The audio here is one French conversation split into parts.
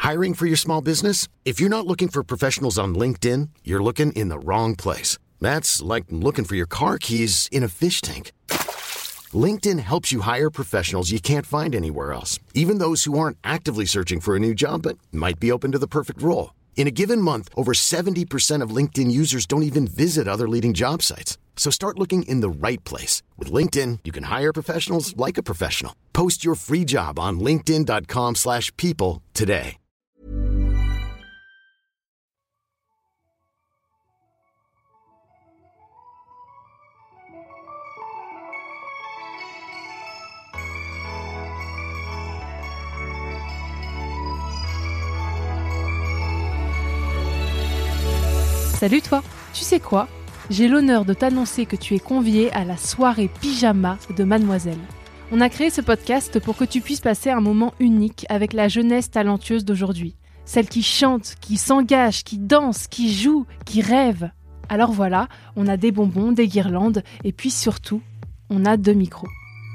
Hiring for your small business? If you're not looking for professionals on LinkedIn, you're looking in the wrong place. That's like looking for your car keys in a fish tank. LinkedIn helps you hire professionals you can't find anywhere else, even those who aren't actively searching for a new job but might be open to the perfect role. In a given month, over 70% of LinkedIn users don't even visit other leading job sites. So start looking in the right place. With LinkedIn, you can hire professionals like a professional. Post your free job on linkedin.com/people today. Salut toi, tu sais quoi ? J'ai l'honneur de t'annoncer que tu es convié à la soirée pyjama de Mademoiselle. On a créé ce podcast pour que tu puisses passer un moment unique avec la jeunesse talentueuse d'aujourd'hui. Celle qui chante, qui s'engage, qui danse, qui joue, qui rêve. Alors voilà, on a des bonbons, des guirlandes et puis surtout, on a 2 micros.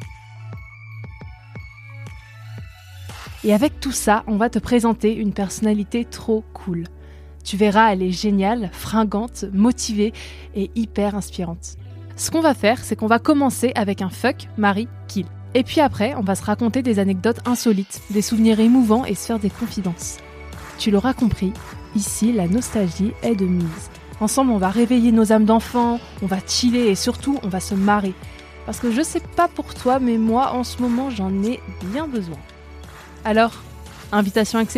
Et avec tout ça, on va te présenter une personnalité trop cool. Tu verras, elle est géniale, fringante, motivée et hyper inspirante. Ce qu'on va faire, c'est qu'on va commencer avec un fuck, marry, kill. Et puis après, on va se raconter des anecdotes insolites, des souvenirs émouvants et se faire des confidences. Tu l'auras compris, ici, la nostalgie est de mise. Ensemble, on va réveiller nos âmes d'enfants, on va chiller et surtout, on va se marrer. Parce que je sais pas pour toi, mais moi, en ce moment, j'en ai bien besoin. Alors, invitation acceptée ?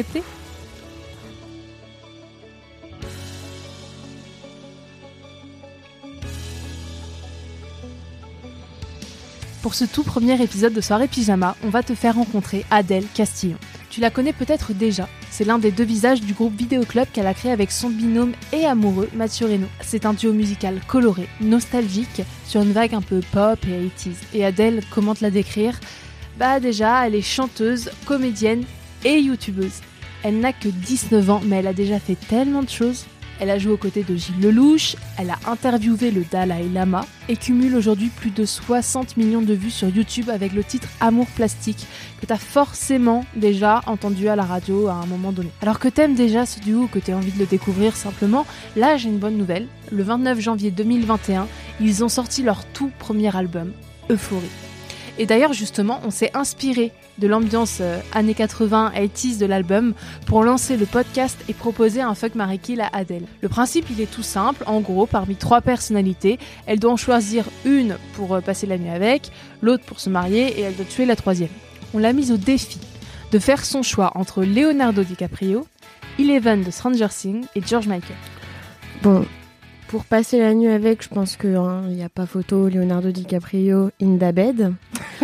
Pour ce tout premier épisode de Soirée Pyjama, on va te faire rencontrer Adèle Castillon. Tu la connais peut-être déjà, c'est l'un des 2 visages du groupe Vidéoclub qu'elle a créé avec son binôme et amoureux Mathieu Reynaud. C'est un duo musical coloré, nostalgique, sur une vague un peu pop et 80s. Et Adèle, comment te la décrire ? Bah déjà, elle est chanteuse, comédienne et youtubeuse. Elle n'a que 19 ans, mais elle a déjà fait tellement de choses. Elle a joué aux côtés de Gilles Lelouch, elle a interviewé le Dalai Lama et cumule aujourd'hui plus de 60 millions de vues sur YouTube avec le titre Amour plastique que t'as forcément déjà entendu à la radio à un moment donné. Alors que t'aimes déjà ce duo ou que t'as envie de le découvrir simplement, là j'ai une bonne nouvelle. Le 29 janvier 2021, ils ont sorti leur tout premier album, Euphorie. Et d'ailleurs justement, on s'est inspiré de l'ambiance années 80, 80s de l'album pour lancer le podcast et proposer un fuck, marry, kill à Adèle. Le principe il est tout simple, en gros parmi 3 personnalités, elle doit en choisir une pour passer la nuit avec, l'autre pour se marier et elle doit tuer la 3e. On l'a mise au défi de faire son choix entre Leonardo DiCaprio, Eleven de Stranger Things et George Michael. Bon, pour passer la nuit avec, je pense qu'il n'y a pas photo, Leonardo DiCaprio in the bed.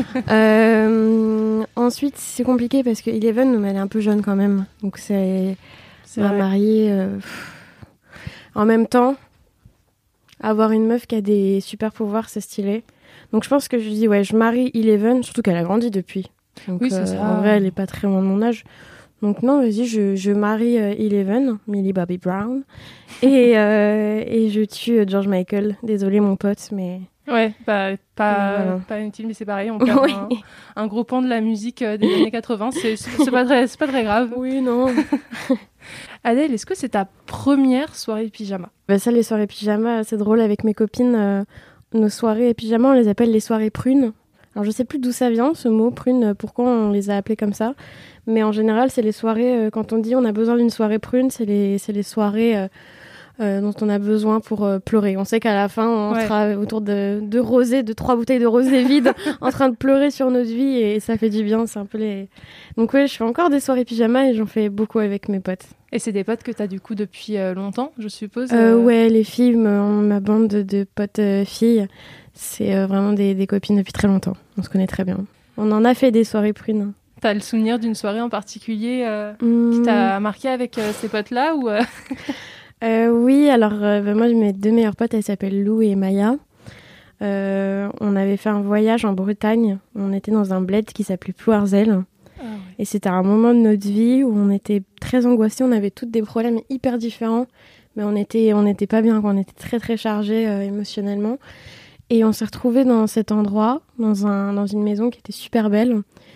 Ensuite, c'est compliqué parce que Eleven, elle est un peu jeune quand même. Donc c'est la mariée. En même temps, avoir une meuf qui a des super pouvoirs, c'est stylé. Donc je pense que je dis, ouais, je marie Eleven, surtout qu'elle a grandi depuis. Donc, oui, c'est ça. En vrai, elle n'est pas très loin de mon âge. Donc non, vas-y, je marie Eleven, Millie Bobby Brown, et je tue George Michael. Désolé mon pote, mais... Ouais, pas inutile, mais c'est pareil, on perd un gros pan de la musique des années 80, c'est pas très grave. Oui, non. Adèle, est-ce que c'est ta première soirée pyjama ? Bah ça, les soirées pyjama, c'est drôle avec mes copines. Nos soirées pyjama, on les appelle les soirées prunes. Alors je sais plus d'où ça vient, ce mot prune, pourquoi on les a appelées comme ça. Mais en général, c'est les soirées, quand on dit on a besoin d'une soirée prune, c'est les soirées dont on a besoin pour pleurer. On sait qu'à la fin, on sera autour de rosé, de 3 bouteilles de rosé vides, en train de pleurer sur notre vie et ça fait du bien. C'est un peu les... Donc ouais, je fais encore des soirées pyjama et j'en fais beaucoup avec mes potes. Et c'est des potes que t'as du coup depuis longtemps, je suppose Ouais, les filles, ma bande de potes filles, c'est vraiment des copines depuis très longtemps. On se connaît très bien. On en a fait des soirées prunes. T'as le souvenir d'une soirée en particulier qui t'a marqué avec ces potes-là ou Oui, alors moi, mes 2 meilleures potes, elles s'appellent Lou et Maya. On avait fait un voyage en Bretagne. On était dans un bled qui s'appelait Plouarzel. Ah ouais. Et c'était un moment de notre vie où on était très angoissés. On avait toutes des problèmes hyper différents. Mais on était pas bien, quoi. On était très, très chargés émotionnellement. Et on s'est retrouvés dans cet endroit, dans une maison qui était super belle.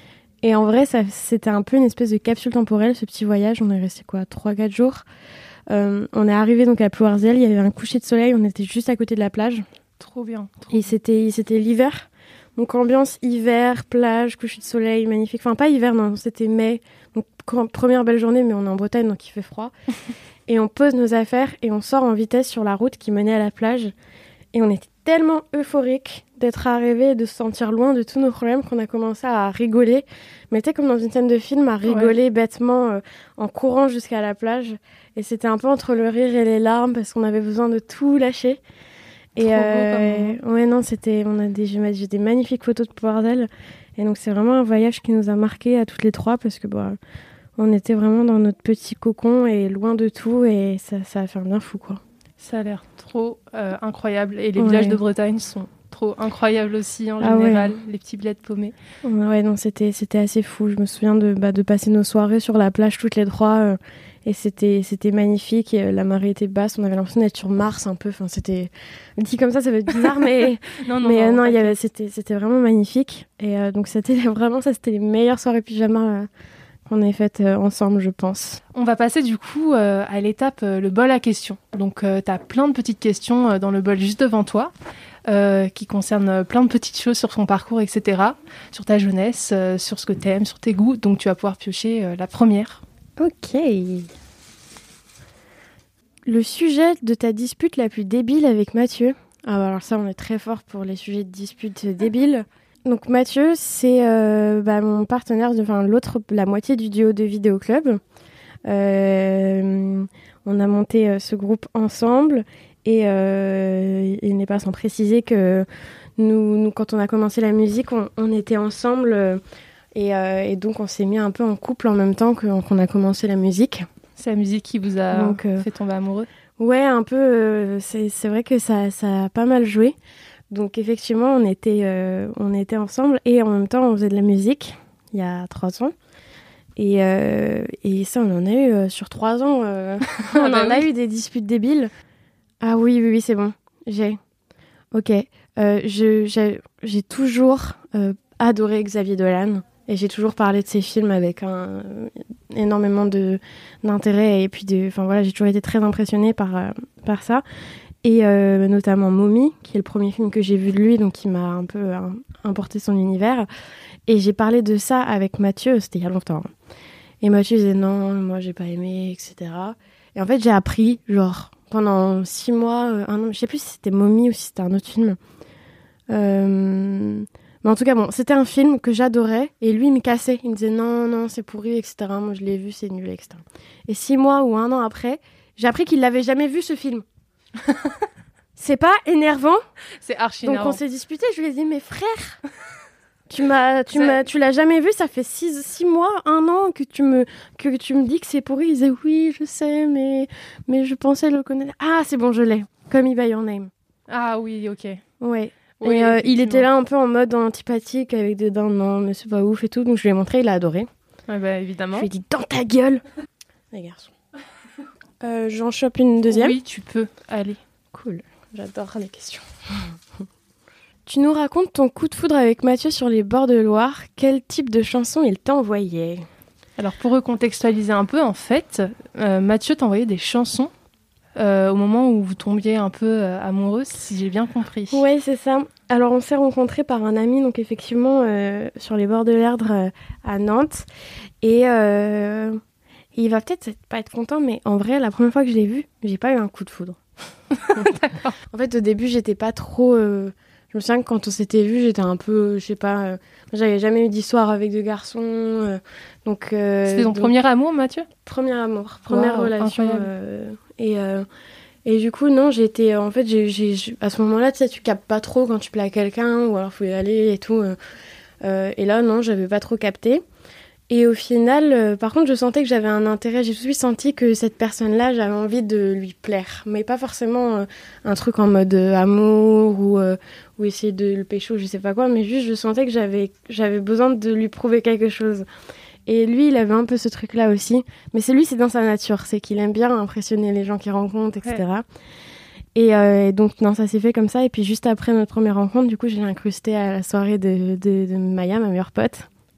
Et en vrai, c'était un peu une espèce de capsule temporelle, ce petit voyage. On est resté 3-4 jours. On est arrivé donc à Plouarzel, il y avait un coucher de soleil, on était juste à côté de la plage. Trop bien. Et c'était l'hiver. Donc ambiance hiver, plage, coucher de soleil, magnifique. Enfin pas hiver, non, c'était mai. Donc première belle journée, mais on est en Bretagne, donc il fait froid. Et on pose nos affaires et on sort en vitesse sur la route qui menait à la plage. Et on était tellement euphoriques d'être arrivés et de se sentir loin de tous nos problèmes qu'on a commencé à rigoler. Mais tu sais, comme dans une scène de film, à rigoler bêtement en courant jusqu'à la plage. Et c'était un peu entre le rire et les larmes parce qu'on avait besoin de tout lâcher. Et ouais, non, j'ai des magnifiques photos de Plouarzel. Et donc c'est vraiment un voyage qui nous a marqués à toutes les trois parce que on était vraiment dans notre petit cocon et loin de tout et ça a fait un bien fou, quoi. Ça a l'air trop incroyable. Et les villages de Bretagne sont trop incroyables aussi en général. Les petits bleds paumés. Ouais, non, c'était assez fou. Je me souviens de passer nos soirées sur la plage toutes les trois. Et c'était magnifique. Et, la marée était basse. On avait l'impression d'être sur Mars un peu. Enfin, c'était dit comme ça va être bizarre, mais non, c'était vraiment magnifique. Et donc c'était les meilleures soirées pyjama qu'on ait faites ensemble, je pense. On va passer du coup à l'étape le bol à questions. Donc t'as plein de petites questions dans le bol juste devant toi. Qui concernent plein de petites choses sur ton parcours, etc. Sur ta jeunesse, sur ce que t'aimes, sur tes goûts. Donc tu vas pouvoir piocher la première. Ok. Le sujet de ta dispute la plus débile avec Mathieu. Ah bah alors ça, on est très fort pour les sujets de dispute débiles. Donc Mathieu, c'est mon partenaire, la moitié du duo de Vidéo Club. On a monté ce groupe ensemble et il n'est pas sans préciser que nous quand on a commencé la musique, on était ensemble et donc on s'est mis un peu en couple en même temps qu'on a commencé la musique. C'est la musique qui vous a fait tomber amoureux ? Ouais, un peu. C'est vrai que ça a pas mal joué. Donc effectivement, on était ensemble et en même temps, on faisait de la musique il y a 3 ans. Et ça, on en a eu sur 3 ans. On en a eu des disputes débiles. Ah oui, c'est bon. Ok. J'ai toujours adoré Xavier Dolan. Et j'ai toujours parlé de ses films avec énormément d'intérêt. Et puis, j'ai toujours été très impressionnée par ça. Et notamment Mommy, qui est le premier film que j'ai vu de lui, donc qui m'a un peu importé son univers. Et j'ai parlé de ça avec Mathieu, c'était il y a longtemps. Et Mathieu disait non, moi j'ai pas aimé, etc. Et en fait, j'ai appris, pendant 6 mois, 1 an, je sais plus si c'était Mommy ou si c'était un autre film. Mais en tout cas, c'était un film que j'adorais. Et lui, il me cassait. Il me disait non, c'est pourri, etc. Moi, je l'ai vu, c'est nul, etc. Et 6 mois ou 1 an après, j'ai appris qu'il l'avait jamais vu, ce film. C'est pas énervant? C'est archi énervant. Donc on s'est disputé, je lui ai dit, mais frère, tu l'as jamais vu, ça fait 6 mois, 1 an que tu me dis que c'est pourri. Il disait oui, je sais, mais je pensais le connaître. Ah, c'est bon, je l'ai. Call Me By Your Name. Ah oui, ok. Ouais. Oui, et il était là un peu en mode antipathique avec des dents, non, mais c'est pas ouf et tout. Donc je lui ai montré, il a adoré. Ouais, bah évidemment. Je lui ai dit, dans ta gueule. Les garçons. J'en chope une deuxième. Oui, tu peux. Allez. Cool. J'adore les questions. Tu nous racontes ton coup de foudre avec Mathieu sur les bords de Loire. Quel type de chanson il t'envoyait? Alors, pour recontextualiser un peu, en fait, Mathieu t'envoyait des chansons au moment où vous tombiez un peu amoureux, si j'ai bien compris. Oui, c'est ça. Alors, on s'est rencontrés par un ami, donc effectivement, sur les bords de l'Erdre à Nantes. Et il va peut-être pas être content, mais en vrai, la première fois que je l'ai vu, j'ai pas eu un coup de foudre. D'accord. En fait, au début, j'étais pas trop... Je me souviens que quand on s'était vu, j'étais un peu, je sais pas... j'avais jamais eu d'histoire avec de garçons. Donc, c'était ton premier amour, Mathieu? Premier amour, première relation. Et du coup, non, j'étais... En fait, à ce moment-là, tu sais, tu captes pas trop quand tu plais à quelqu'un, ou alors faut y aller et tout. Et là, non, j'avais pas trop capté. Et au final, par contre, je sentais que j'avais un intérêt. J'ai tout de suite senti que cette personne-là, j'avais envie de lui plaire. Mais pas forcément un truc en mode amour ou essayer de le pécho, je sais pas quoi. Mais juste, je sentais que j'avais besoin de lui prouver quelque chose. Et lui, il avait un peu ce truc-là aussi. Mais c'est dans sa nature. C'est qu'il aime bien impressionner les gens qu'il rencontre, etc. Ouais. Et donc, non, ça s'est fait comme ça. Et puis, juste après notre première rencontre, du coup, j'ai incrusté à la soirée de Maya, ma meilleure pote.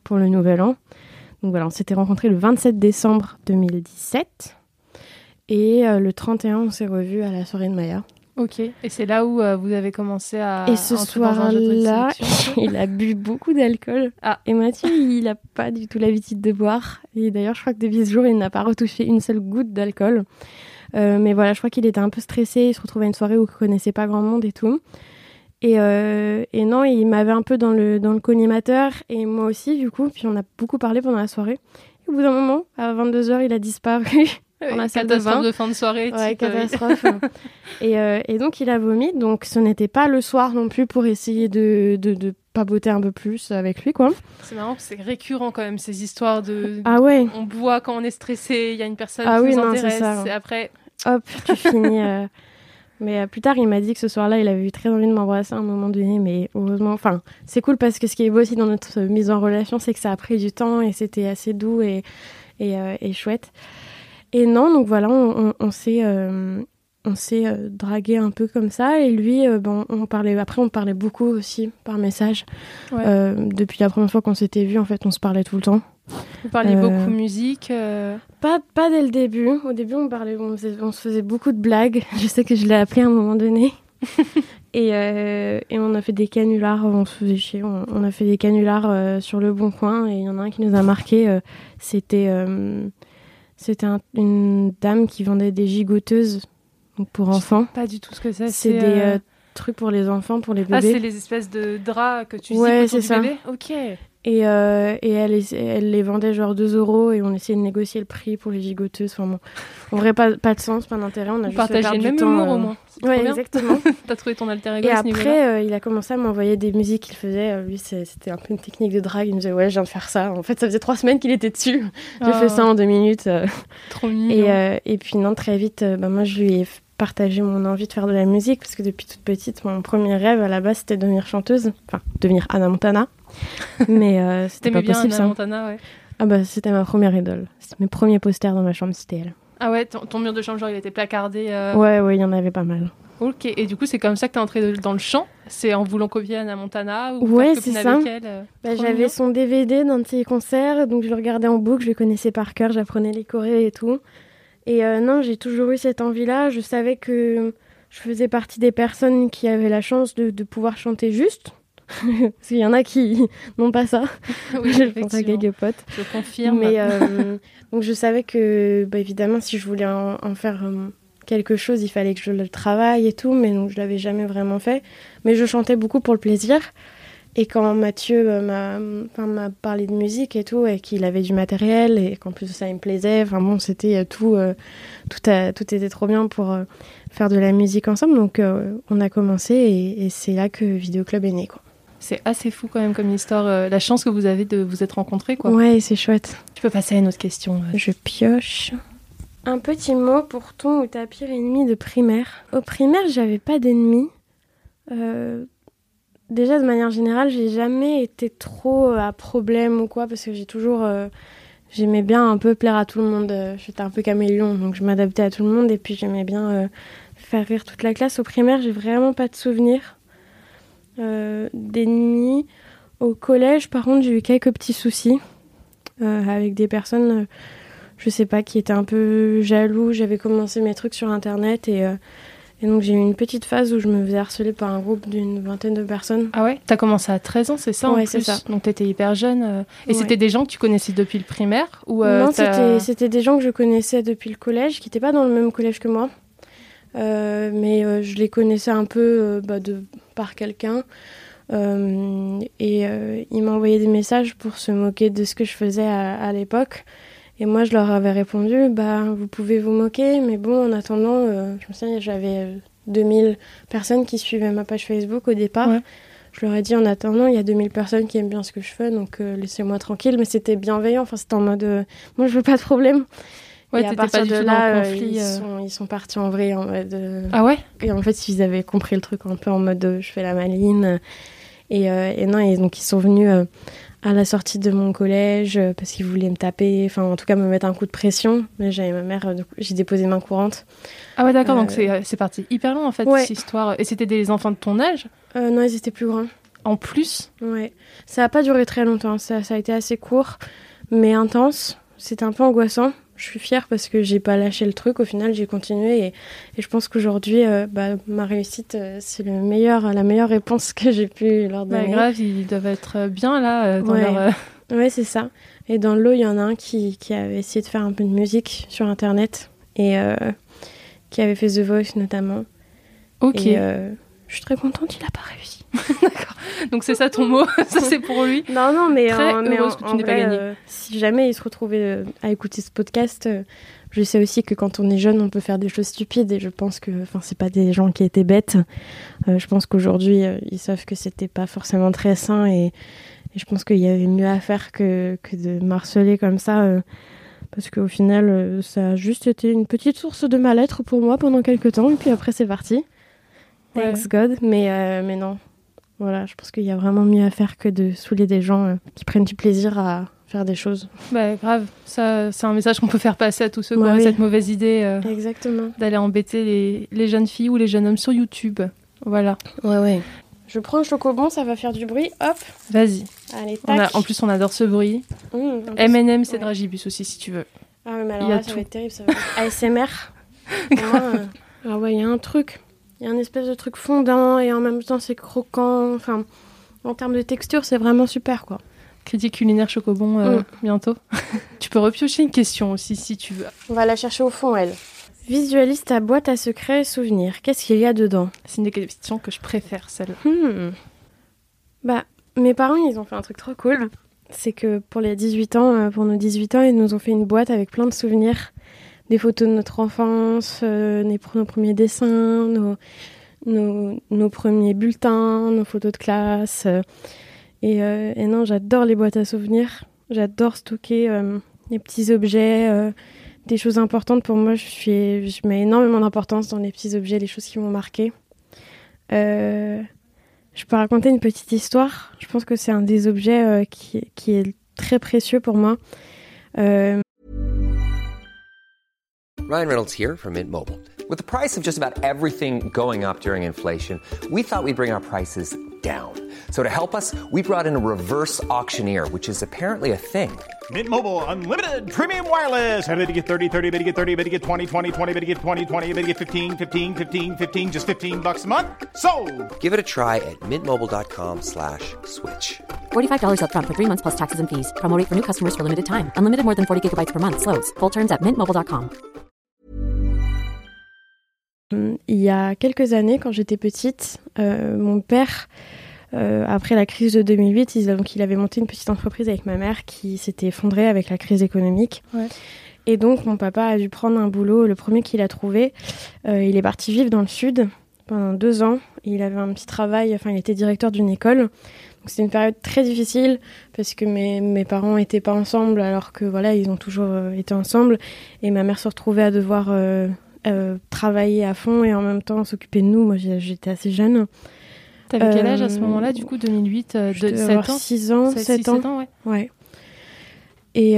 pour le Nouvel An. Donc voilà, on s'était rencontrés le 27 décembre 2017. Et le 31, on s'est revus à la soirée de Maya. Ok, et c'est là où vous avez commencé à et ce entrer dans un jeu de soir-là, prédilection. il a bu beaucoup d'alcool. Ah. Et Mathieu, il n'a pas du tout l'habitude de boire. Et d'ailleurs, je crois que depuis ce jour, il n'a pas retouché une seule goutte d'alcool. Mais voilà, je crois qu'il était un peu stressé. Il se retrouvait à une soirée où il ne connaissait pas grand monde et tout. Et non, il m'avait un peu dans le collimateur. Et moi aussi, du coup. Puis on a beaucoup parlé pendant la soirée. Et au bout d'un moment, à 22h, il a disparu. Dans la salle Catastrophe de bain. de fin de soirée. Ouais, type, catastrophe. Et donc, il a vomi. Donc, ce n'était pas le soir non plus pour essayer de papoter un peu plus avec lui, quoi. C'est marrant, c'est récurrent quand même, ces histoires de... Ah ouais. On boit quand on est stressé, il y a une personne Ah qui oui, nous non, intéresse, c'est ça. et après... Hop, tu finis. Mais plus tard, il m'a dit que ce soir-là, il avait eu très envie de m'embrasser à un moment donné. Mais heureusement, enfin, c'est cool parce que ce qui est beau aussi dans notre mise en relation, c'est que ça a pris du temps et c'était assez doux et chouette. Et non, donc voilà, on s'est dragué un peu comme ça. Et lui, on parlait beaucoup aussi par message. Ouais. Depuis la première fois qu'on s'était vus, en fait, on se parlait tout le temps. Vous parliez beaucoup musique Pas dès le début. Au début, on se faisait beaucoup de blagues. Je sais que je l'ai appelé à un moment donné. et on a fait des canulars. On se faisait chier. On a fait des canulars sur le Bon Coin. Et il y en a un qui nous a marqué. C'était une dame qui vendait des gigoteuses donc pour enfants. Je sais pas du tout ce que c'est. C'est des trucs pour les enfants, pour les bébés. Ah, c'est les espèces de draps que tu zippes Ouais, autour c'est du ça. bébé. Ok. Et elle les vendait genre 2 € et on essayait de négocier le prix pour les gigoteuses. Enfin bon, en vrai, pas de sens, pas d'intérêt. On a Vous juste fait partagez perdre le même du temps. humour au moins. C'est trop Ouais, bien. exactement. T'as trouvé ton alter ego Et à ce niveau-là. après, il a commencé à m'envoyer des musiques qu'il faisait. Lui, c'était un peu une technique de drague. Il me disait, ouais, je viens de faire ça. En fait, ça faisait 3 semaines qu'il était dessus. J'ai fait ça en 2 minutes. Trop mignon. Et puis non, très vite, moi, je lui ai partagé mon envie de faire de la musique parce que depuis toute petite, mon premier rêve à la base, c'était de devenir chanteuse. Enfin, devenir Hannah Montana. Mais c'était pas T'aimais bien possible, Hannah ça. Montana, ouais. Ah bah, c'était ma première idole. C'était mes premiers posters dans ma chambre, c'était elle. Ah ouais, ton mur de chambre, genre, il était placardé. Ouais, il y en avait pas mal. Ok, et du coup, c'est comme ça que t'es entrée dans le chant? C'est en voulant copier Hannah Montana ou Ouais, faire copine c'est ça. avec elle trop J'avais mignon. son DVD d'un de ses concerts, donc je le regardais en boucle, je le connaissais par cœur, j'apprenais les chorés et tout. Et non, j'ai toujours eu cette envie-là. Je savais que je faisais partie des personnes qui avaient la chance de pouvoir chanter juste. Parce qu'il y en a qui n'ont pas ça. Oui, Je pense à effectivement. quelques potes. Je confirme. Mais donc je savais que, évidemment, si je voulais en faire quelque chose, il fallait que je le travaille et tout, mais donc je l'avais jamais vraiment fait. Mais je chantais beaucoup pour le plaisir. Et quand Mathieu m'a parlé de musique et tout, et qu'il avait du matériel, et qu'en plus de ça, il me plaisait, enfin bon, c'était tout était trop bien pour faire de la musique ensemble. Donc on a commencé, et c'est là que Vidéo Club est né, quoi. C'est assez fou quand même comme histoire. La chance que vous avez de vous être rencontrés, quoi. Ouais, c'est chouette. Tu peux passer à une autre question. Je pioche. Un petit mot pour ton ou ta pire ennemie de primaire. Au primaire, j'avais pas d'ennemis. Déjà, de manière générale, j'ai jamais été trop à problème ou quoi, parce que j'ai toujours... j'aimais bien un peu plaire à tout le monde. J'étais un peu caméléon, donc je m'adaptais à tout le monde, et puis j'aimais bien faire rire toute la classe. Au primaire, j'ai vraiment pas de souvenirs d'ennemis. Au collège, par contre, j'ai eu quelques petits soucis avec des personnes, je sais pas, qui étaient un peu jaloux. J'avais commencé mes trucs sur Internet, et donc j'ai eu une petite phase où je me faisais harceler par un groupe d'une 20aine de personnes. Ah ouais? T'as commencé à 13 ans, c'est ça? Ouais, en c'est plus. ça. Donc t'étais hyper jeune. Et Ouais. c'était des gens que tu connaissais depuis le primaire ou Non, c'était des gens que je connaissais depuis le collège, qui n'étaient pas dans le même collège que moi. Mais je les connaissais un peu par quelqu'un. Il m'a envoyé des messages pour se moquer de ce que je faisais à l'époque. Et moi, je leur avais répondu, vous pouvez vous moquer, mais bon, en attendant, je me souviens, j'avais 2000 personnes qui suivaient ma page Facebook au départ. Ouais. Je leur ai dit, en attendant, il y a 2000 personnes qui aiment bien ce que je fais, donc laissez-moi tranquille. Mais c'était bienveillant, enfin, c'était en mode, moi, je veux pas de problème. Ouais, Et à t'étais partir pas du de tout là, dans le conflit. ils sont partis en vrai, en mode... Ah ouais? Et en fait, ils avaient compris le truc un peu en mode, je fais la maline. Et non, et donc ils sont venus à la sortie de mon collège parce qu'ils voulaient me taper, enfin en tout cas me mettre un coup de pression. Mais j'avais ma mère, donc j'ai déposé main courante. Ah ouais, d'accord, donc c'est parti hyper loin en fait, Ouais. cette histoire. Et c'était des enfants de ton âge? Non, ils étaient plus grands. en plus. Ouais, ça n'a pas duré très longtemps, ça a été assez court, mais intense. C'était un peu angoissant. Je suis fière parce que j'ai pas lâché le truc. Au final, j'ai continué et je pense qu'aujourd'hui, ma réussite, c'est la meilleure réponse que j'ai pu leur donner. Grave, ils doivent être bien là dans leur... Ouais, c'est ça. Et dans le lot, il y en a un qui avait essayé de faire un peu de musique sur Internet et qui avait fait The Voice notamment. Ok. Et je suis très contente, il n'a pas réussi. D'accord. Donc c'est ça ton mot, ça c'est pour lui. Non, mais très heureuse que tu n'aies pas gagné. Si jamais il se retrouvait à écouter ce podcast, je sais aussi que quand on est jeune, on peut faire des choses stupides et je pense que, c'est pas des gens qui étaient bêtes. Je pense qu'aujourd'hui, ils savent que c'était pas forcément très sain et je pense qu'il y avait mieux à faire que de marceler comme ça. Parce qu'au final, ça a juste été une petite source de mal-être pour moi pendant quelques temps et puis après c'est parti. Thanks God, mais non. Voilà, je pense qu'il y a vraiment mieux à faire que de saouler des gens qui prennent du plaisir à faire des choses. Grave. Ça, c'est un message qu'on peut faire passer à tous ceux qui ont cette mauvaise idée exactement. D'aller embêter les jeunes filles ou les jeunes hommes sur YouTube. Voilà. Ouais. Je prends un chocobon, ça va faire du bruit. Hop. Vas-y. Allez, tac. En plus, on adore ce bruit. M&M, c'est Dragibus aussi, si tu veux. Ah oui, mais alors là, ça va être terrible. Ça va être ASMR. Ah ouais, il y a un truc. Il y a une espèce de truc fondant et en même temps c'est croquant. Enfin, en termes de texture, c'est vraiment super, quoi. Critique culinaire Chocobon, bientôt. Tu peux repiocher une question aussi, si tu veux. On va la chercher au fond, elle. Visualise ta boîte à secrets et souvenirs. Qu'est-ce qu'il y a dedans ? C'est une des questions que je préfère, celle-là. Mes parents, ils ont fait un truc trop cool. C'est que pour les 18 ans, pour nos 18 ans, ils nous ont fait une boîte avec plein de souvenirs. Des photos de notre enfance, nos premiers dessins, nos premiers bulletins, nos photos de classe. Et non, j'adore les boîtes à souvenirs. J'adore stocker les petits objets, des choses importantes. Pour moi, je mets énormément d'importance dans les petits objets, les choses qui m'ont marqué. Je peux raconter une petite histoire. Je pense que c'est un des objets qui est très précieux pour moi. Ryan Reynolds here from Mint Mobile. With the price of just about everything going up during inflation, we thought we'd bring our prices down. So to help us, we brought in a reverse auctioneer, which is apparently a thing. Mint Mobile Unlimited Premium Wireless. How to get 30, 30, how to get 30, how to get 20, 20, 20, how to get 20, 20, how to get 15, 15, 15, 15, just $15 a month? Sold! Give it a try at mintmobile.com/switch. $45 up front for 3 months plus taxes and fees. Promo rate for new customers for limited time. Unlimited more than 40 gigabytes per month. Slows full terms at mintmobile.com. Il y a quelques années, quand j'étais petite, mon père, après la crise de 2008, il avait monté une petite entreprise avec ma mère qui s'était effondrée avec la crise économique. Ouais. Et donc, mon papa a dû prendre un boulot, le premier qu'il a trouvé. Il est parti vivre dans le sud pendant 2 ans. Il avait un petit travail, il était directeur d'une école. Donc, c'était une période très difficile parce que mes parents n'étaient pas ensemble alors que voilà, ils ont toujours été ensemble. Et ma mère se retrouvait à devoir travailler à fond et en même temps s'occuper de nous. Moi, j'étais assez jeune. T'avais quel âge à ce moment-là, du coup, 2008 7 ans 6 ans, 7 ans. 7 ans, ouais. Et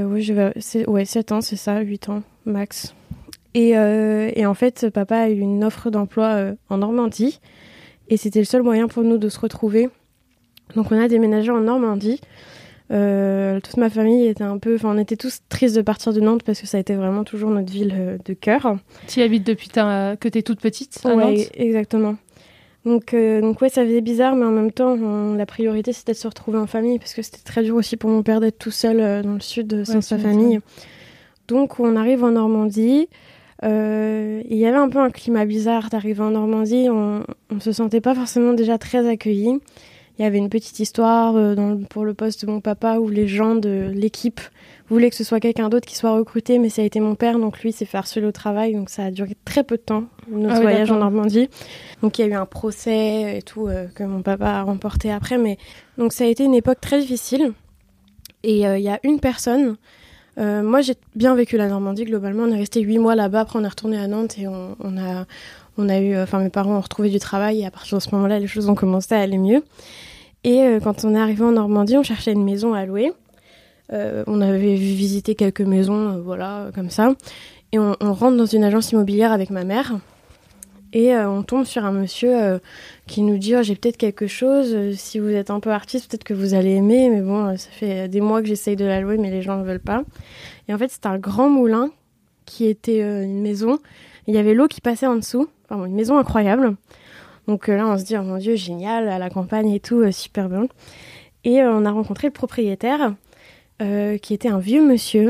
7 ans, c'est ça, 8 ans, max. Et en fait, papa a eu une offre d'emploi en Normandie et c'était le seul moyen pour nous de se retrouver. Donc, on a déménagé en Normandie. Toute ma famille était on était tous tristes de partir de Nantes parce que ça a été vraiment toujours notre ville de cœur. Tu y habites depuis que t'es toute petite à Nantes ? Ouais, exactement. Donc ouais, ça faisait bizarre, mais en même temps, la priorité, c'était de se retrouver en famille, parce que c'était très dur aussi pour mon père d'être tout seul dans le sud, sans sa famille. Donc on arrive en Normandie. Il y avait un peu un climat bizarre d'arriver en Normandie. On se sentait pas forcément déjà très accueillis. Il y avait une petite histoire pour le poste de mon papa où les gens de l'équipe voulaient que ce soit quelqu'un d'autre qui soit recruté, mais ça a été mon père, donc lui s'est fait harceler au travail, donc ça a duré très peu de temps, notre voyage en Normandie. Donc il y a eu un procès et tout que mon papa a remporté après, mais donc ça a été une époque très difficile. Et il y a une personne, moi j'ai bien vécu la Normandie globalement, on est resté 8 mois là-bas, après on est retourné à Nantes et on a eu, mes parents ont retrouvé du travail et à partir de ce moment-là, les choses ont commencé à aller mieux. Et quand on est arrivé en Normandie, on cherchait une maison à louer. On avait visité quelques maisons, comme ça. Et on rentre dans une agence immobilière avec ma mère. Et on tombe sur un monsieur qui nous dit j'ai peut-être quelque chose, si vous êtes un peu artiste, peut-être que vous allez aimer, mais bon, ça fait des mois que j'essaye de la louer, mais les gens ne veulent pas. Et en fait, c'était un grand moulin qui était une maison. Il y avait l'eau qui passait en dessous, enfin, une maison incroyable. Donc là, on se dit, oh mon Dieu, génial, à la campagne et tout, super bien. Et on a rencontré le propriétaire, qui était un vieux monsieur.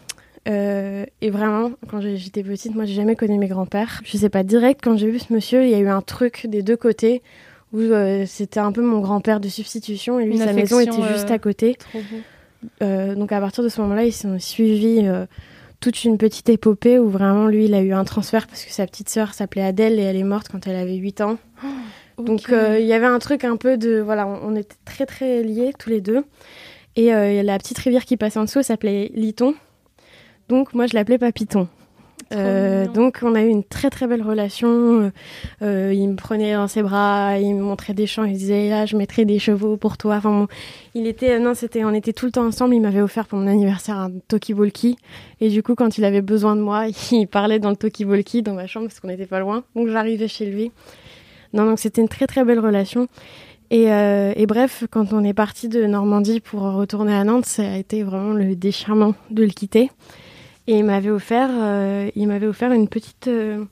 Et vraiment, quand j'étais petite, moi, j'ai jamais connu mes grands-pères. Je sais pas, direct, quand j'ai vu ce monsieur, il y a eu un truc des deux côtés où c'était un peu mon grand-père de substitution et lui, sa maison était juste à côté. Trop beau. Donc à partir de ce moment-là, ils sont suivis toute une petite épopée où vraiment, lui, il a eu un transfert parce que sa petite sœur s'appelait Adèle et elle est morte quand elle avait 8 ans. Okay. Donc il y avait un truc un peu de... Voilà, on était très, très liés tous les deux. Et la petite rivière qui passait en dessous, elle s'appelait Liton. Donc, moi, je l'appelais Papiton. Donc, on a eu une très, très belle relation. Il me prenait dans ses bras, il me montrait des champs, il disait, là, je mettrai des chevaux pour toi. Enfin, bon, on était tout le temps ensemble. Il m'avait offert pour mon anniversaire un talkie-walkie. Et du coup, quand il avait besoin de moi, il parlait dans le talkie-walkie, dans ma chambre, parce qu'on n'était pas loin. Donc, j'arrivais chez lui. Non, donc, c'était une très, très belle relation. Et bref, quand on est parti de Normandie pour retourner à Nantes, ça a été vraiment le déchirement de le quitter. Et il m'avait offert une petite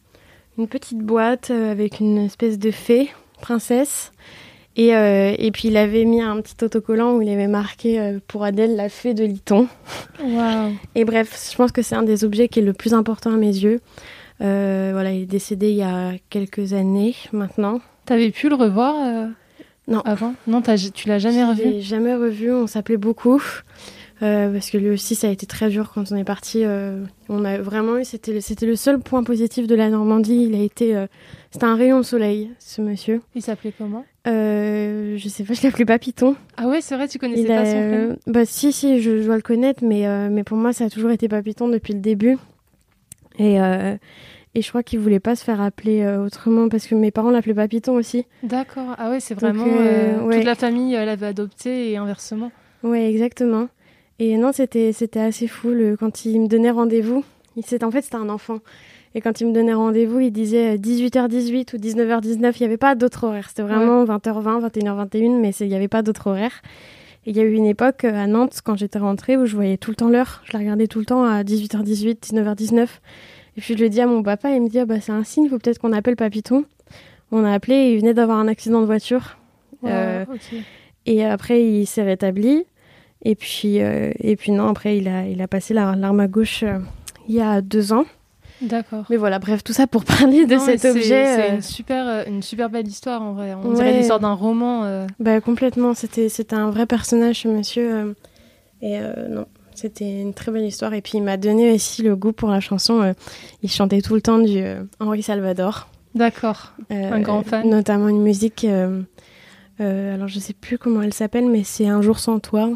boîte avec une espèce de fée, princesse. Et puis il avait mis un petit autocollant où il avait marqué pour Adèle la fée de Liton. Wow. Et bref, je pense que c'est un des objets qui est le plus important à mes yeux. Voilà, il est décédé il y a quelques années maintenant. T'avais pu le revoir Non. Avant ? Non, tu l'as jamais revu ? Je l'ai jamais revu, on s'appelait beaucoup. Parce que lui aussi, ça a été très dur quand on est parti. On a vraiment eu, c'était le seul point positif de la Normandie. C'était un rayon de soleil, ce monsieur. Il s'appelait comment ? Je sais pas, je l'appelais Papiton. Ah ouais, c'est vrai, tu connaissais pas son prénom ? Bah si, je dois le connaître, mais pour moi, ça a toujours été Papiton depuis le début. Et je crois qu'il voulait pas se faire appeler autrement parce que mes parents l'appelaient Papiton aussi. D'accord. Ah ouais, c'est vraiment ouais. Toute la famille l'avait adopté et inversement. Ouais, exactement. Et non, c'était assez fou. Quand il me donnait rendez-vous, c'était un enfant. Et quand il me donnait rendez-vous, il disait 18h18 ou 19h19. Il n'y avait pas d'autre horaire. C'était vraiment 20h20, 21h21, mais il n'y avait pas d'autre horaire. Et il y a eu une époque à Nantes, quand j'étais rentrée, où je voyais tout le temps l'heure. Je la regardais tout le temps à 18h18, 19h19. Et puis je le dis à mon papa, il me dit c'est un signe, il faut peut-être qu'on appelle Papiton. On a appelé, il venait d'avoir un accident de voiture. Okay. Et après, il s'est rétabli. Et puis non, après, il a passé l'arme à gauche il y a 2 ans. D'accord. Mais voilà, bref, tout ça pour parler de cet objet. C'est une super belle histoire, en vrai. On dirait l'histoire d'un roman. Bah, complètement. C'était un vrai personnage, ce monsieur. Non, c'était une très belle histoire. Et puis, il m'a donné aussi le goût pour la chanson. Il chantait tout le temps du Henri Salvador. D'accord. Un grand fan. Notamment une musique... alors, je sais plus comment elle s'appelle, mais c'est Un jour sans toi.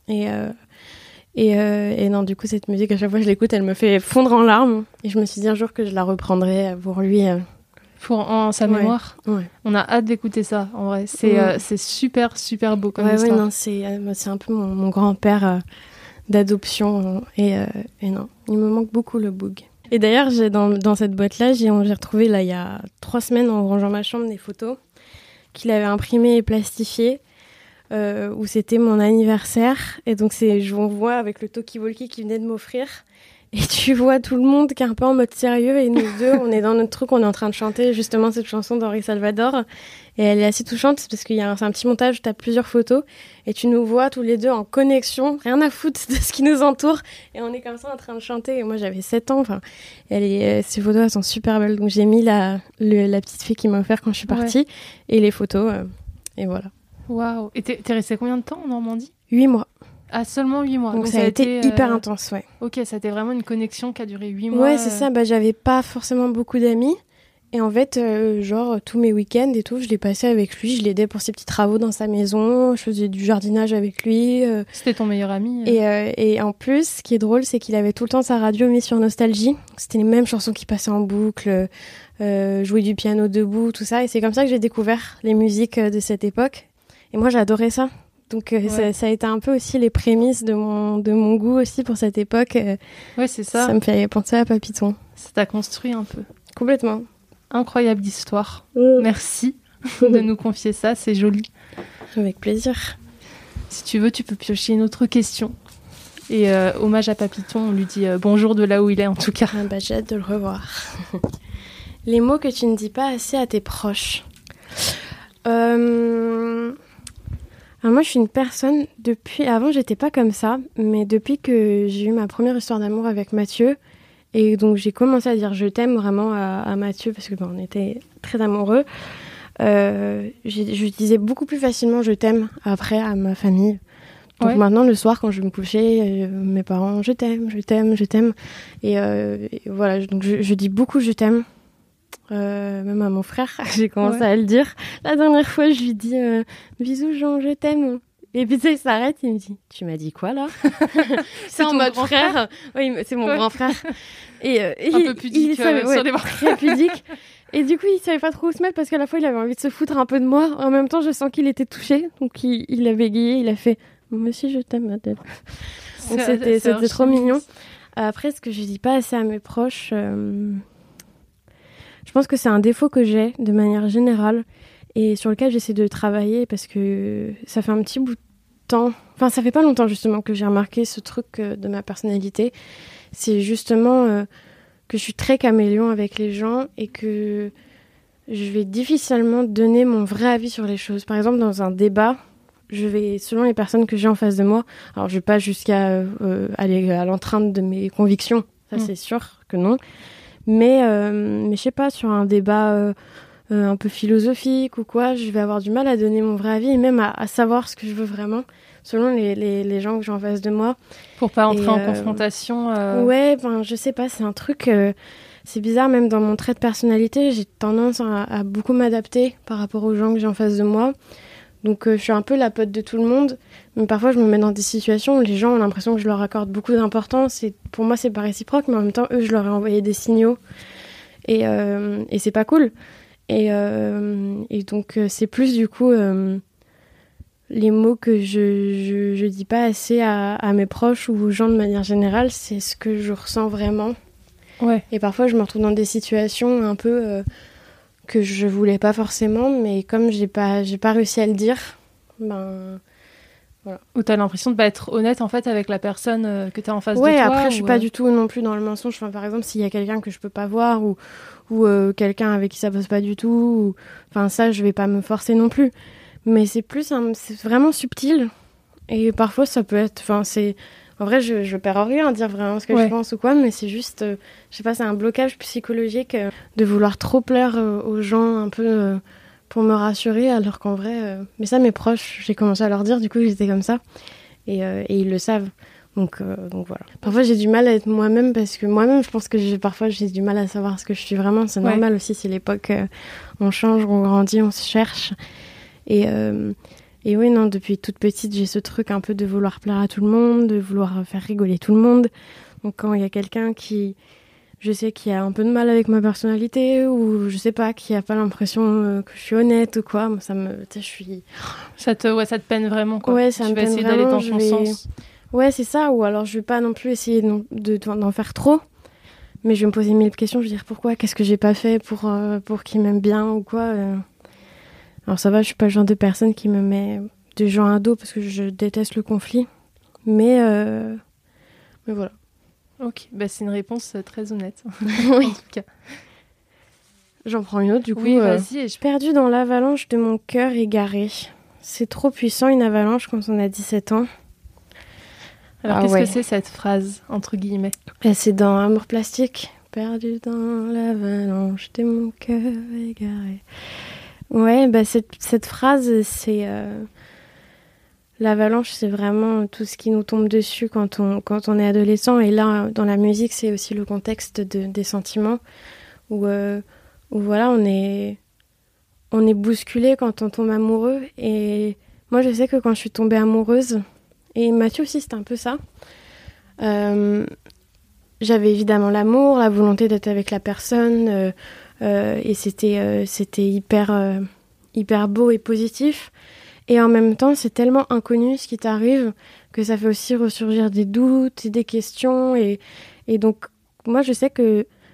Et non, du coup, cette musique, à chaque fois que je l'écoute, elle me fait fondre en larmes. Et je me suis dit un jour que je la reprendrai pour lui. En sa mémoire. Ouais. On a hâte d'écouter ça, en vrai. C'est super, super beau comme histoire. Ouais, non, c'est un peu mon grand-père d'adoption. Et non, il me manque beaucoup le boug. Et d'ailleurs, dans cette boîte-là, j'ai retrouvé, là, il y a 3 semaines, en rangeant ma chambre, des photos qu'il avait imprimées et plastifiées. Où c'était mon anniversaire et donc on voit avec le talkie-walkie qu'il venait de m'offrir et tu vois tout le monde qui est un peu en mode sérieux et nous deux on est dans notre truc, on est en train de chanter justement cette chanson d'Henri Salvador et elle est assez touchante parce qu'il y a c'est un petit montage où tu as plusieurs photos et tu nous vois tous les deux en connexion, rien à foutre de ce qui nous entoure et on est comme ça en train de chanter et moi j'avais 7 ans, ces photos elles sont super belles donc j'ai mis la petite fille qui m'a offert quand je suis partie et les photos et voilà. Waouh. Et t'es resté combien de temps en Normandie ? 8 mois. Ah, seulement 8 mois. Donc ça a été hyper intense, ouais. Ok, ça a été vraiment une connexion qui a duré 8 mois. Ouais, c'est ça. J'avais pas forcément beaucoup d'amis. Et en fait, tous mes week-ends et tout, je les passais avec lui. Je l'aidais pour ses petits travaux dans sa maison. Je faisais du jardinage avec lui. C'était ton meilleur ami Et en plus, ce qui est drôle, c'est qu'il avait tout le temps sa radio mise sur Nostalgie. C'était les mêmes chansons qui passaient en boucle, jouer du piano debout, tout ça. Et c'est comme ça que j'ai découvert les musiques de cette époque. Et moi, j'adorais ça. Donc, ça a été un peu aussi les prémices de mon goût aussi pour cette époque. Ouais, c'est ça. Ça me fait penser à Papiton. Ça t'a construit un peu. Complètement. Incroyable histoire. Merci de nous confier ça, c'est joli. Avec plaisir. Si tu veux, tu peux piocher une autre question. Et hommage à Papillon, on lui dit bonjour de là où il est en tout cas. J'ai hâte de le revoir. Les mots que tu ne dis pas assez à tes proches. Alors moi, je suis une personne, avant, j'étais pas comme ça, mais depuis que j'ai eu ma première histoire d'amour avec Mathieu, et donc j'ai commencé à dire je t'aime vraiment à Mathieu, parce que on était très amoureux, je disais beaucoup plus facilement je t'aime après à ma famille. Donc maintenant, le soir, quand je me couchais, mes parents, je t'aime. Et voilà, donc je dis beaucoup je t'aime. Même à mon frère, j'ai commencé à le dire. La dernière fois, je lui dis bisous Jean, je t'aime. Et puis il s'arrête, il me dit tu m'as dit quoi là? C'est en mode frère. Oui, c'est mon grand frère. Et un peu pudique sur les bras. Très pudique. Et du coup, il savait pas trop où se mettre parce qu'à la fois, il avait envie de se foutre un peu de moi. En même temps, je sens qu'il était touché, donc il a bégayé, il a fait moi aussi je t'aime Adèle. Donc c'était trop mignon. Après, ce que je dis pas assez à mes proches. Je pense que c'est un défaut que j'ai de manière générale et sur lequel j'essaie de travailler parce que ça fait un petit bout de temps, enfin ça fait pas longtemps justement que j'ai remarqué ce truc de ma personnalité. C'est justement que je suis très caméléon avec les gens et que je vais difficilement donner mon vrai avis sur les choses. Par exemple, dans un débat, je vais, selon les personnes que j'ai en face de moi, alors je vais pas jusqu'à aller à l'entrainte de mes convictions, ça c'est sûr que non. Mais je sais pas, sur un débat un peu philosophique ou quoi, je vais avoir du mal à donner mon vrai avis et même à savoir ce que je veux vraiment, selon les gens que j'ai en face de moi. Pour pas entrer en confrontation. Ouais, je sais pas, c'est un truc, c'est bizarre, même dans mon trait de personnalité, j'ai tendance à beaucoup m'adapter par rapport aux gens que j'ai en face de moi. Donc je suis un peu la pote de tout le monde, mais parfois je me mets dans des situations où les gens ont l'impression que je leur accorde beaucoup d'importance et pour moi c'est pas réciproque, mais en même temps eux je leur ai envoyé des signaux et c'est pas cool. Et donc c'est plus du coup les mots que je dis pas assez à mes proches ou aux gens de manière générale, c'est ce que je ressens vraiment. Ouais. Et parfois je me retrouve dans des situations un peu que je voulais pas forcément, mais comme j'ai pas réussi à le dire, voilà. Ou t'as l'impression de pas être honnête en fait avec la personne que t'as en face de toi. Ouais, après je suis pas du tout non plus dans le mensonge. Enfin, par exemple, s'il y a quelqu'un que je peux pas voir ou quelqu'un avec qui ça passe pas du tout, enfin ça je vais pas me forcer non plus. Mais c'est c'est vraiment subtil et parfois ça peut être, en vrai, je perds rien à dire vraiment ce que je pense ou quoi, mais c'est juste, je sais pas, c'est un blocage psychologique de vouloir trop plaire aux gens un peu pour me rassurer, alors qu'en vrai... mais ça, mes proches, j'ai commencé à leur dire, du coup, j'étais comme ça, et ils le savent. Donc voilà. Parfois, j'ai du mal à être moi-même, parce que moi-même, je pense que parfois, j'ai du mal à savoir ce que je suis vraiment. C'est normal aussi, c'est l'époque, on change, on grandit, on se cherche. Et oui, non, depuis toute petite, j'ai ce truc un peu de vouloir plaire à tout le monde, de vouloir faire rigoler tout le monde. Donc quand il y a quelqu'un je sais, qui a un peu de mal avec ma personnalité, ou je sais pas, qui a pas l'impression que je suis honnête ou quoi, moi, ça te peine vraiment, quoi. Ouais, ça me peine vraiment. Tu vas essayer d'aller dans ton sens. Ouais, c'est ça, ou alors je vais pas non plus essayer d'en faire trop, mais je vais me poser 1000 questions, je vais dire pourquoi, qu'est-ce que j'ai pas fait pour qu'il m'aime bien ou quoi. Alors ça va, je suis pas le genre de personne qui me met des gens à dos parce que je déteste le conflit. Mais voilà. Ok, c'est une réponse très honnête. Oui. En tout cas. J'en prends une autre du coup. Oui, vas-y. Perdu dans l'avalanche de mon cœur égaré. C'est trop puissant une avalanche quand on a 17 ans. Alors qu'est-ce que c'est cette phrase, entre guillemets? C'est dans Amour plastique. Perdu dans l'avalanche de mon cœur égaré. Ouais, cette phrase, c'est... l'avalanche, c'est vraiment tout ce qui nous tombe dessus quand on est adolescent. Et là, dans la musique, c'est aussi le contexte des sentiments où voilà, on est bousculé quand on tombe amoureux. Et moi, je sais que quand je suis tombée amoureuse, et Mathieu aussi, c'était un peu ça, j'avais évidemment l'amour, la volonté d'être avec la personne... et c'était hyper beau et positif. Et en même temps, c'est tellement inconnu ce qui t'arrive que ça fait aussi ressurgir des doutes et des questions. Et donc, moi, je sais que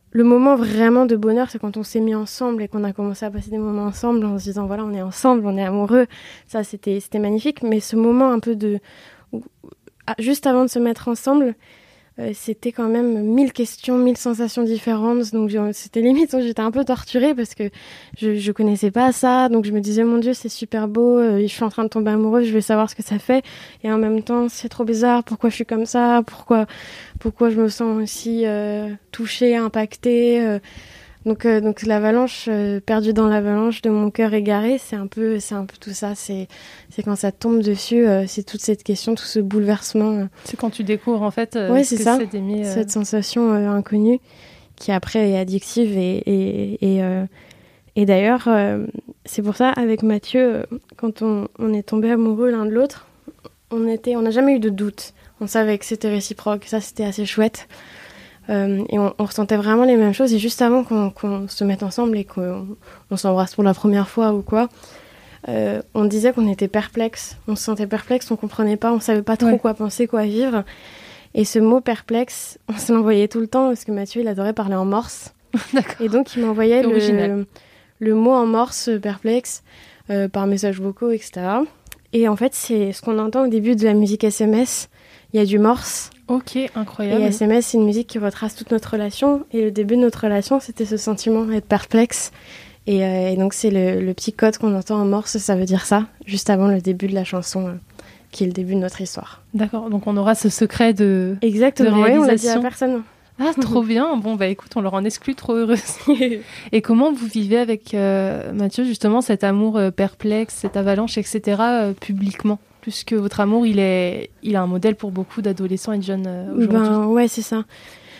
le moment vraiment de bonheur, c'est quand on s'est mis ensemble et qu'on a commencé à passer des moments ensemble en se disant voilà, on est ensemble, on est amoureux. Ça, c'était magnifique. Mais ce moment un peu juste avant de se mettre ensemble, c'était quand même 1000 questions, 1000 sensations différentes. Donc c'était limite, j'étais un peu torturée parce que je connaissais pas ça. Donc je me disais mon Dieu, c'est super beau, je suis en train de tomber amoureuse, je vais savoir ce que ça fait. Et en même temps, c'est trop bizarre, pourquoi je suis comme ça, pourquoi je me sens aussi touchée, impactée. Donc l'avalanche, perdue dans l'avalanche de mon cœur égaré, c'est un peu tout ça. C'est quand ça tombe dessus, c'est toute cette question, tout ce bouleversement. C'est quand tu découvres en fait ouais, ce c'est que ça, c'est d'aimer. Cette sensation inconnue qui après est addictive et d'ailleurs c'est pour ça avec Mathieu quand on est tombés amoureux l'un de l'autre, on n'a jamais eu de doute. On savait que c'était réciproque, ça c'était assez chouette. Et on ressentait vraiment les mêmes choses. Et juste avant qu'on se mette ensemble et qu'on s'embrasse pour la première fois ou quoi, on disait qu'on était perplexe. On se sentait perplexe, on comprenait pas, on savait pas trop quoi penser, quoi vivre. Et ce mot perplexe, on se l'envoyait tout le temps parce que Mathieu, il adorait parler en morse. D'accord. Et donc, il m'envoyait le mot en morse perplexe par messages vocaux, etc. Et en fait, c'est ce qu'on entend au début de la musique SMS. Il y a du morse. Ok, incroyable. Et SMS, c'est une musique qui retrace toute notre relation. Et le début de notre relation, c'était ce sentiment d'être perplexe. Et donc, c'est le petit code qu'on entend en morse, ça veut dire ça, juste avant le début de la chanson, qui est le début de notre histoire. D'accord, donc on aura ce secret de Exactement, de réalisation. Oui, on l'a dit à personne. Ah, trop bien. Bon, bah écoute, on leur en exclut, trop heureuse. Et comment vous vivez avec Mathieu, justement, cet amour perplexe, cette avalanche, etc., publiquement ? Puisque votre amour, il a un modèle pour beaucoup d'adolescents et de jeunes aujourd'hui. Ouais, c'est ça.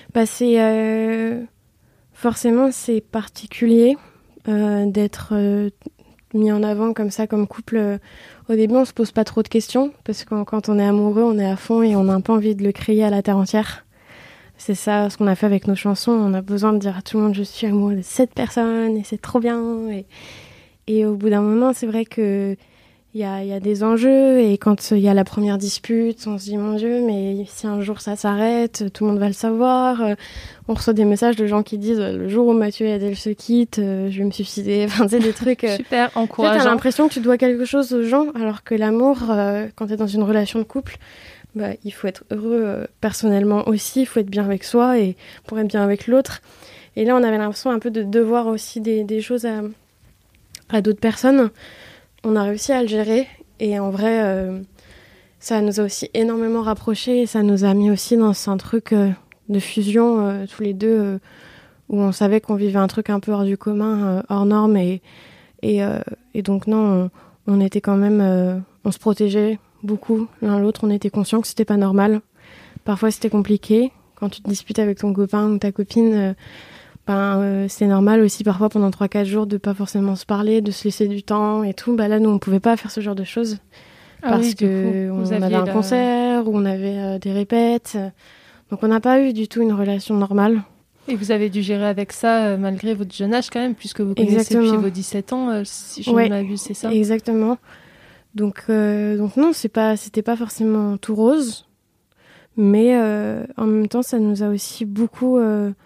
Forcément, c'est particulier d'être mis en avant comme ça, comme couple. Au début, on se pose pas trop de questions, parce que quand on est amoureux, on est à fond et on n'a pas envie de le crier à la terre entière. C'est ça ce qu'on a fait avec nos chansons. On a besoin de dire à tout le monde, je suis amoureux de cette personne et c'est trop bien. Et au bout d'un moment, c'est vrai que il y a des enjeux, et quand il y a la première dispute, on se dit mon Dieu, mais si un jour ça s'arrête, tout le monde va le savoir. On reçoit des messages de gens qui disent le jour où Mathieu et Adèle se quittent, je vais me suicider. Enfin, c'est des trucs super encourageants. T'as l'impression que tu dois quelque chose aux gens, alors que l'amour, quand t'es dans une relation de couple, il faut être heureux personnellement aussi, il faut être bien avec soi et pour être bien avec l'autre. Et là, on avait l'impression un peu de devoir aussi des choses à d'autres personnes. On a réussi à le gérer, et en vrai, ça nous a aussi énormément rapprochés, et ça nous a mis aussi dans un truc de fusion, tous les deux, où on savait qu'on vivait un truc un peu hors du commun, hors norme, et donc non, on était quand même, on se protégeait beaucoup l'un l'autre, on était conscients que c'était pas normal. Parfois c'était compliqué, quand tu te disputes avec ton copain ou ta copine, c'est normal aussi parfois pendant 3-4 jours de pas forcément se parler, de se laisser du temps et tout. Là, nous, on pouvait pas faire ce genre de choses parce que on avait un concert ou on avait des répètes. Donc, on n'a pas eu du tout une relation normale. Et vous avez dû gérer avec ça malgré votre jeune âge quand même, puisque vous connaissez depuis vos 17 ans, si je ne m'abuse, c'est ça ? Exactement. Donc non, c'était pas forcément tout rose. Mais en même temps, ça nous a aussi beaucoup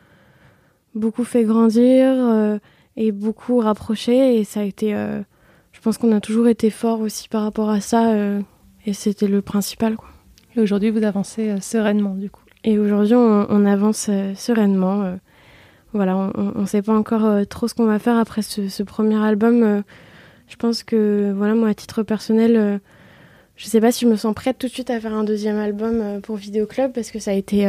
fait grandir et beaucoup rapproché, et ça a été je pense qu'on a toujours été forts aussi par rapport à ça, et c'était le principal, quoi. Et aujourd'hui vous avancez sereinement du coup. Et aujourd'hui on avance sereinement, voilà, on sait pas encore trop ce qu'on va faire après ce premier album. Je pense que voilà, moi à titre personnel, je sais pas si je me sens prête tout de suite à faire un deuxième album pour Vidéo Club, parce que ça a été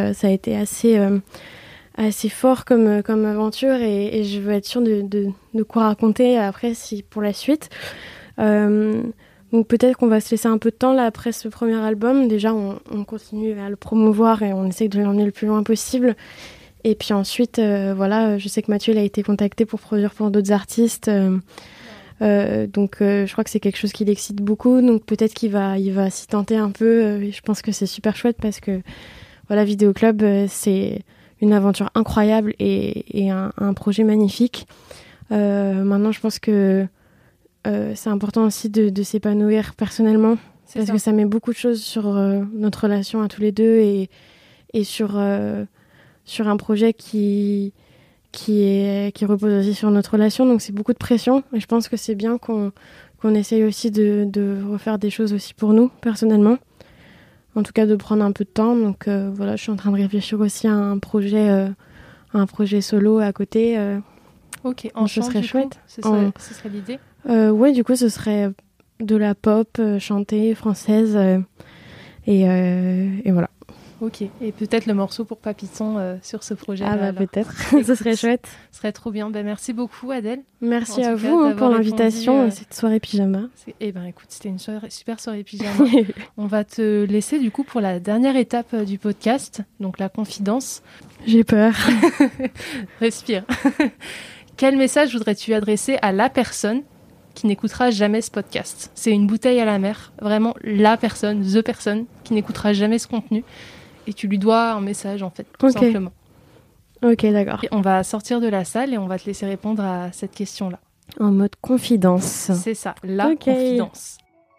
assez fort comme aventure, et je veux être sûre de quoi raconter après pour la suite. Donc peut-être qu'on va se laisser un peu de temps là après ce premier album. Déjà on continue à le promouvoir et on essaie de l'emmener le plus loin possible. Et puis ensuite voilà, je sais que Mathieu il a été contacté pour produire pour d'autres artistes. Donc je crois que c'est quelque chose qui l'excite beaucoup. Donc peut-être qu'il va s'y tenter un peu. Et je pense que c'est super chouette parce que voilà, Vidéo Club c'est une aventure incroyable et un projet magnifique. Maintenant, je pense que c'est important aussi de s'épanouir personnellement, parce que ça met beaucoup de choses sur notre relation à tous les deux, et sur un projet qui qui repose aussi sur notre relation. Donc c'est beaucoup de pression. Et je pense que c'est bien qu'on essaye aussi de refaire des choses aussi pour nous, personnellement. En tout cas, de prendre un peu de temps. Donc voilà, je suis en train de réfléchir aussi à un projet solo à côté. Ok, en chant, ce serait chouette. Ce serait l'idée. Ouais, du coup, ce serait de la pop chantée, française. Et voilà. Ok, et peut-être le morceau pour Papillon sur ce projet. Ah bah peut-être, ce serait chouette. Ce serait trop bien. Merci beaucoup Adèle. Merci à vous pour l'invitation et cette soirée pyjama. Écoute, c'était une super soirée pyjama. On va te laisser du coup pour la dernière étape du podcast, donc la confidence. J'ai peur. Respire. Quel message voudrais-tu adresser à la personne qui n'écoutera jamais ce podcast? C'est une bouteille à la mer, vraiment the personne qui n'écoutera jamais ce contenu. Et tu lui dois un message, en fait, tout simplement. Ok, d'accord. Et on va sortir de la salle et on va te laisser répondre à cette question-là. En mode confidence. C'est ça, la confidence.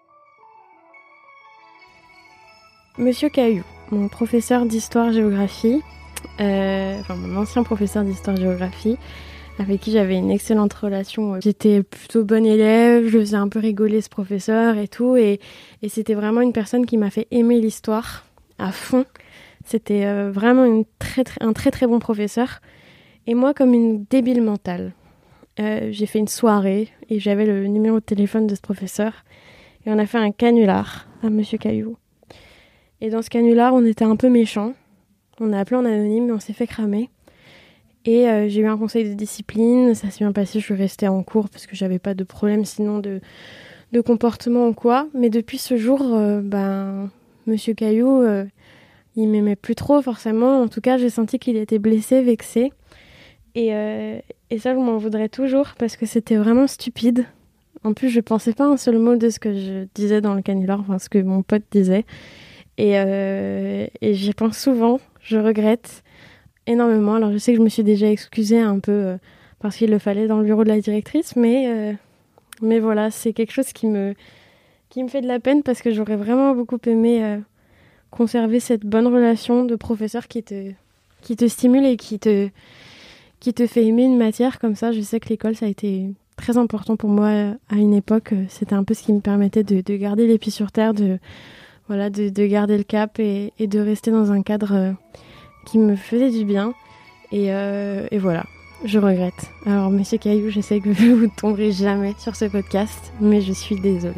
Monsieur Caillou, mon professeur d'histoire-géographie, mon ancien professeur d'histoire-géographie, avec qui j'avais une excellente relation. J'étais plutôt bonne élève, je faisais un peu rigoler ce professeur et tout. Et c'était vraiment une personne qui m'a fait aimer l'histoire à fond. C'était vraiment un très très bon professeur. Et moi, comme une débile mentale, j'ai fait une soirée et j'avais le numéro de téléphone de ce professeur. Et on a fait un canular à Monsieur Caillou. Et dans ce canular, on était un peu méchants. On a appelé en anonyme et on s'est fait cramer. Et j'ai eu un conseil de discipline. Ça s'est bien passé, je suis restée en cours parce que j'avais pas de problème sinon de comportement ou quoi. Mais depuis ce jour, Monsieur Caillou... il m'aimait plus trop forcément, en tout cas j'ai senti qu'il était blessé, vexé et ça je m'en voudrais toujours parce que c'était vraiment stupide. En plus je pensais pas un seul mot de ce que je disais dans le canular, enfin ce que mon pote disait et j'y pense souvent, je regrette énormément. Alors je sais que je me suis déjà excusée un peu parce qu'il le fallait dans le bureau de la directrice, mais voilà, c'est quelque chose qui me fait de la peine parce que j'aurais vraiment beaucoup aimé conserver cette bonne relation de professeur qui te stimule et qui te fait aimer une matière comme ça. Je sais que l'école, ça a été très important pour moi à une époque. C'était un peu ce qui me permettait de garder les pieds sur terre, de garder le cap et de rester dans un cadre qui me faisait du bien. Et voilà, je regrette. Alors, Monsieur Caillou, je sais que vous ne tomberez jamais sur ce podcast, mais je suis désolée.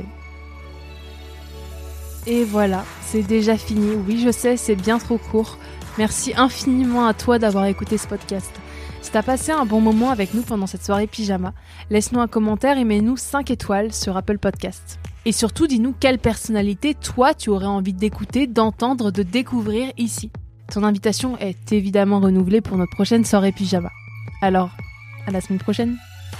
Et voilà, c'est déjà fini. Oui, je sais, c'est bien trop court. Merci infiniment à toi d'avoir écouté ce podcast. Si t'as passé un bon moment avec nous pendant cette soirée pyjama, laisse-nous un commentaire et mets-nous 5 étoiles sur Apple Podcast. Et surtout, dis-nous quelle personnalité, toi, tu aurais envie d'écouter, d'entendre, de découvrir ici. Ton invitation est évidemment renouvelée pour notre prochaine soirée pyjama. Alors, à la semaine prochaine.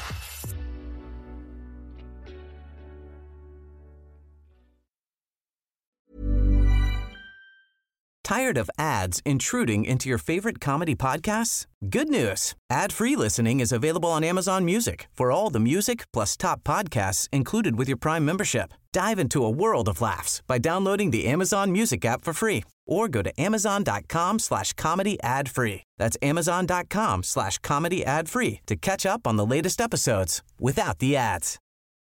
Tired of ads intruding into your favorite comedy podcasts? Good news. Ad-free listening is available on Amazon Music for all the music plus top podcasts included with your Prime membership. Dive into a world of laughs by downloading the Amazon Music app for free or go to amazon.com/comedy ad-free. That's amazon.com/comedy ad-free to catch up on the latest episodes without the ads.